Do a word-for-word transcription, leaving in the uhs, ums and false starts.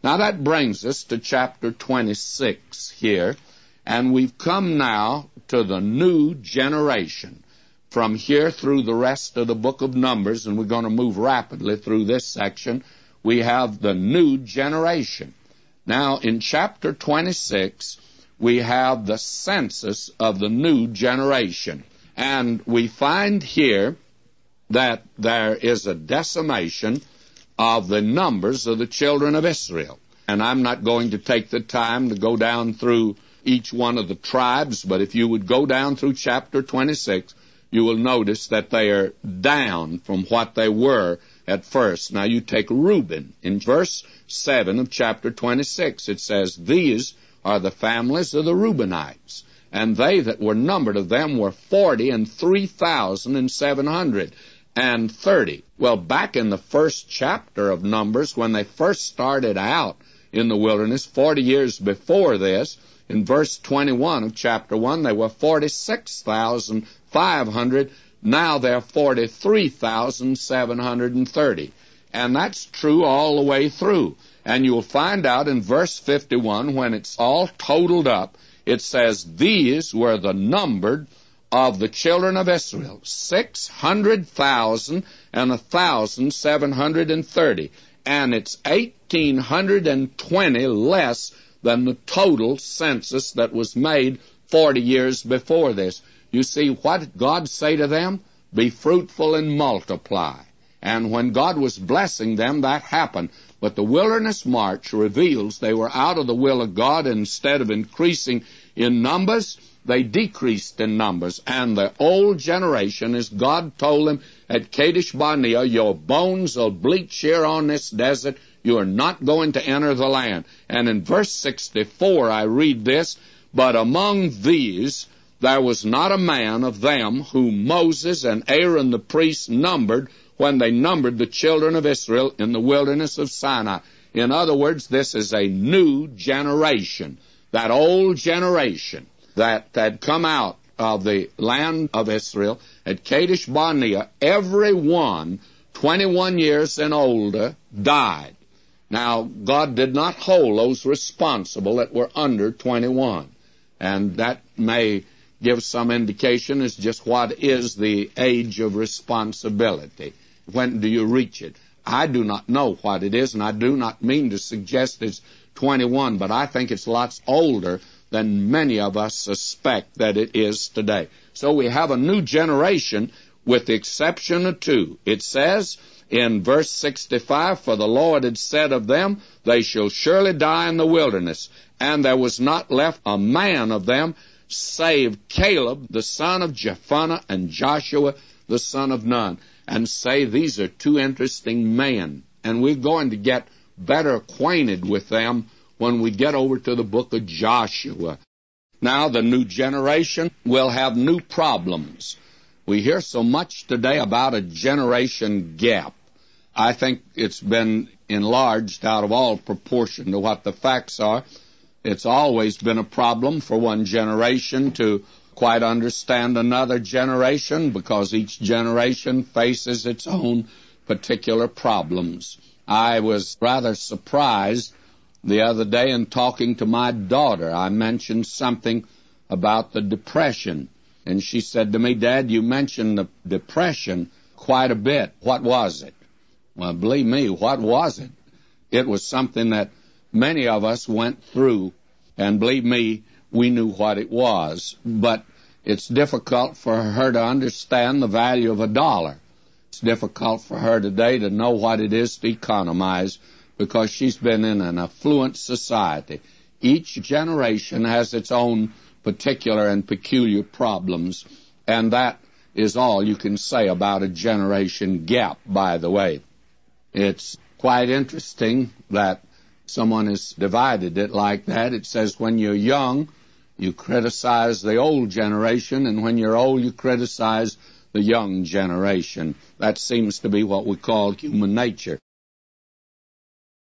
Now that brings us to chapter twenty-six here, and we've come now to the new generation. From here through the rest of the book of Numbers, and we're going to move rapidly through this section, we have the new generation. Now, in chapter twenty-six, we have the census of the new generation. And we find here that there is a decimation of the numbers of the children of Israel. And I'm not going to take the time to go down through each one of the tribes, but if you would go down through chapter twenty-six, you will notice that they are down from what they were at first. Now you take Reuben. In verse seven of chapter twenty-six, it says, "These are the families of the Reubenites, and they that were numbered of them were forty and three thousand and seven hundred and thirty." Well, back in the first chapter of Numbers, when they first started out in the wilderness, forty years before this, in verse twenty-one of chapter one, they were forty-six thousand five hundred. Now they're forty-three thousand seven hundred thirty. And that's true all the way through. And you'll find out in verse fifty-one, when it's all totaled up, it says, "These were the numbered of the children of Israel, six hundred thousand and one thousand seven hundred thirty. And it's eighteen twenty less than the total census that was made forty years before this." You see, what did God say to them? Be fruitful and multiply. And when God was blessing them, that happened. But the wilderness march reveals they were out of the will of God, and instead of increasing in numbers, they decreased in numbers. And the old generation, as God told them at Kadesh Barnea, "Your bones will bleach here on this desert. You are not going to enter the land." And in verse sixty-four, I read this, "But among these there was not a man of them whom Moses and Aaron the priest numbered when they numbered the children of Israel in the wilderness of Sinai." In other words, this is a new generation. That old generation that had come out of the land of Israel at Kadesh Barnea, every one twenty-one years and older died. Now, God did not hold those responsible that were under twenty-one. And that may give some indication as just what is the age of responsibility. When do you reach it? I do not know what it is, and I do not mean to suggest it's twenty-one, but I think it's lots older than many of us suspect that it is today. So we have a new generation with the exception of two. It says in verse sixty-five, "For the Lord had said of them, they shall surely die in the wilderness. And there was not left a man of them, save Caleb the son of Jephunneh and Joshua the son of Nun." And say these are two interesting men, and we're going to get better acquainted with them when we get over to the book of Joshua. Now the new generation will have new problems. We hear so much today about a generation gap. I think it's been enlarged out of all proportion to what the facts are. It's always been a problem for one generation to quite understand another generation, because each generation faces its own particular problems. I was rather surprised the other day in talking to my daughter. I mentioned something about the Depression, and she said to me, "Dad, you mentioned the Depression quite a bit. What was it?" Well, believe me, what was it? It was something that many of us went through, and believe me, we knew what it was. But it's difficult for her to understand the value of a dollar. It's difficult for her today to know what it is to economize, because she's been in an affluent society. Each generation has its own particular and peculiar problems, and that is all you can say about a generation gap, by the way. It's quite interesting that someone has divided it like that. It says when you're young, you criticize the old generation, and when you're old, you criticize the young generation. That seems to be what we call human nature.